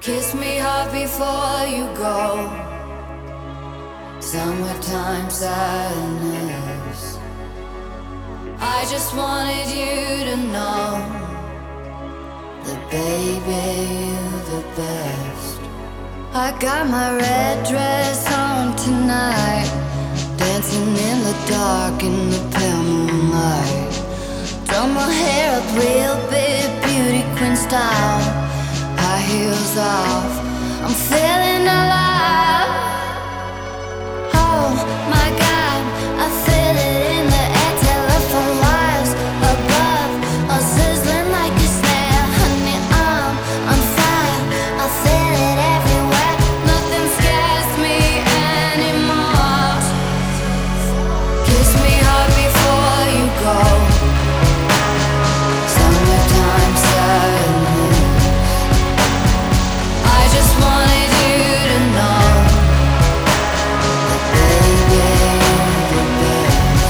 Kiss me hard before you go. Summertime sadness. I just wanted you to know that baby, you're the best. I got my red dress on tonight, dancing in the dark in the pale moonlight. Done my hair up real big, beauty queen style. High heels off, I'm feeling alive. Oh my God, I feel it in the air. Telephone wires above, all sizzling like a snare. Honey, I'm on fire, I feel it everywhere. Nothing scares me anymore. Kiss me hard before you go. Summertime sadness. I just wanted you to know that baby, you're the best.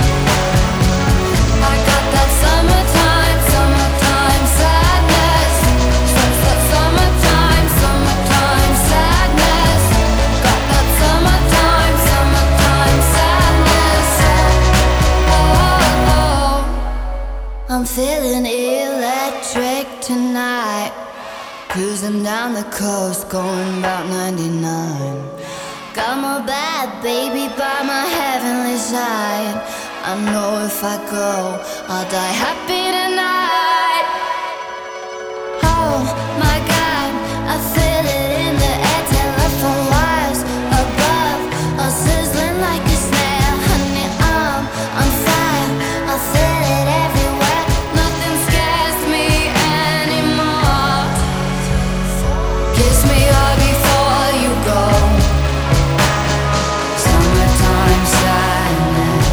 I got that summertime, summertime sadness. Summertime, summertime sadness. Got that summertime, summertime sadness. Oh, I'm feeling electric tonight. Cruising down the coast, going about 99. Got my bad baby by my heavenly side. I know if I go, I'll die happy tonight. Oh my God, I feel it in the air. Telephone wires above, all sizzling like a snare. Honey, I'm on fire, I feel it everywhere. Nothing scares me anymore. Kiss me hard before you go. Summertime sadness.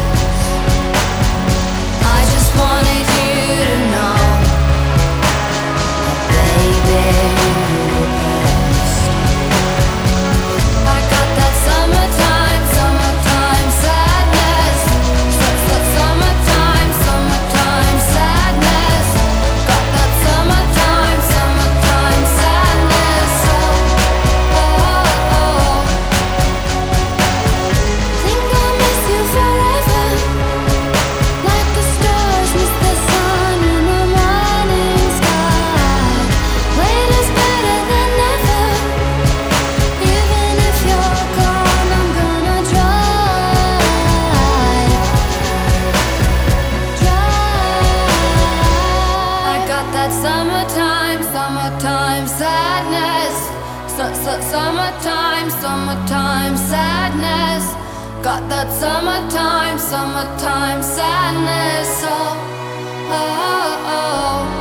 I just wanted you to know that baby, you're the best. I got that summertime, summertime sadness. Summertime, summertime sadness. Got that summertime, summertime sadness. Think I'll miss you forever, like the stars miss the sun in the morning sky. Wait is better than never. Even if you're gone, I'm gonna try. I got that summertime, summertime sadness. Summertime, summertime sadness. Got that summertime, summertime sadness. Oh, oh, oh.